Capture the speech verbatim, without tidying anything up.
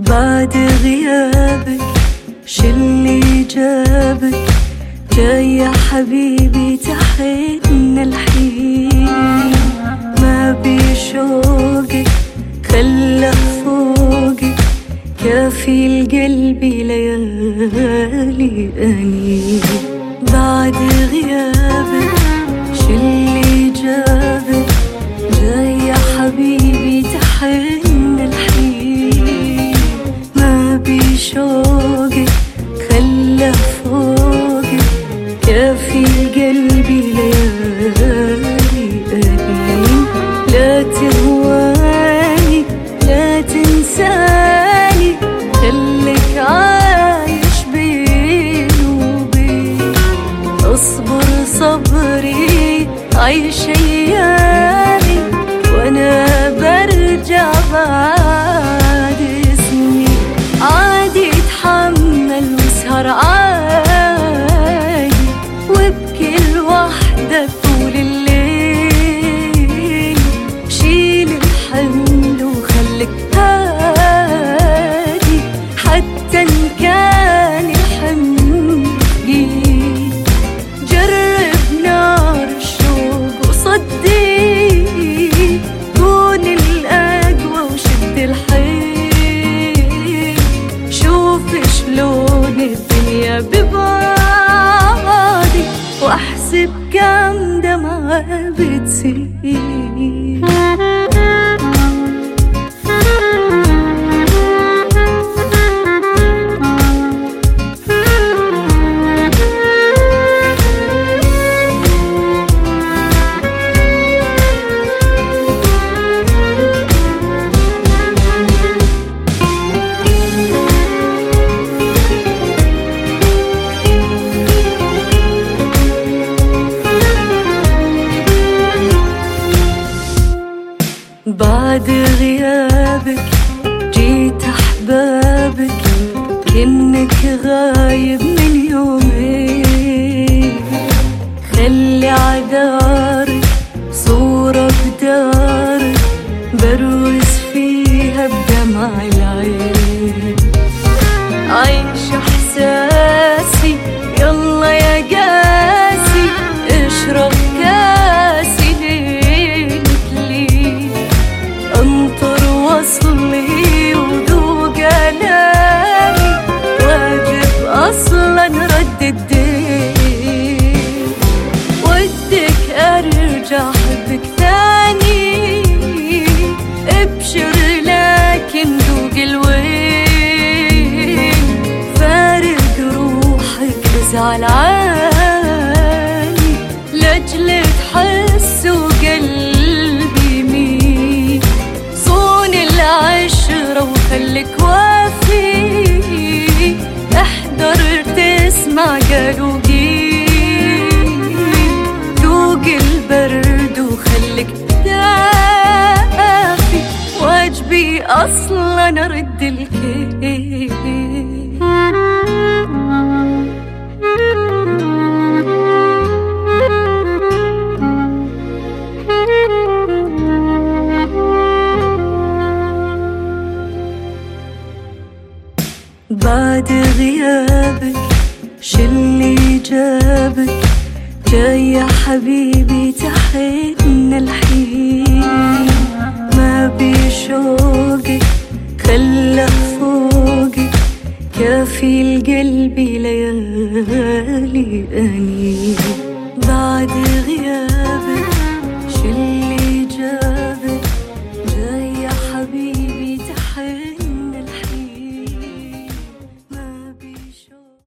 بعد غيابك شلي جابك، جاي يا حبيبي تحن الحين. ما بشوقك خلى فوقك، كافي القلب ليالي أنين. بعد غيابك شلي جابك، جاي يا حبيبي تحن الحين. ما بشوقك خلى فوقك، كافي القلب ليالي أنين. لا تهواني لا تنساني، خليك عايش بيني وبين. اصبر صبري عيش ايامي، وانا برجع بعد سنين. عادي اتحمل واسهر عادي، وابكي لوحدك طول الليل. شيل الحمل وخليك هادي، حتى ان كان الحمل ثقيل. جرب نار الشوق وصدق، كون الأقوى وشد الحيل. شوف شلون الدنيا ببعدي، واحسب كم دمعة بتسيل. بعد غيابك جيت أحبابك، كأنك غايب من يومين. خلي عذارك صورة بدارك، بروز فيها بدمع العين. عيش إحساسي يلا يا قاسي، اشرب كاسي انطر وصلي وذوق آلامي. واجب أصلا رد الدين، ودك أرجع أحبك ثاني. ابشر لكن ذوق الوين، فارق روحك بزعل عالي، لأجل تحس وقلبي مين. العشرة وخليك وافي، احضر تسمع قالوا قيل. ذوق البرد وخليك دافي، واجبي اصلا ارد الكيل. بعد غيابك شلي جابك، جاي يا حبيبي تحن الحين. ما بشوقك خلى فوقك، كافي القلب ليالي أنين. بعد غيابك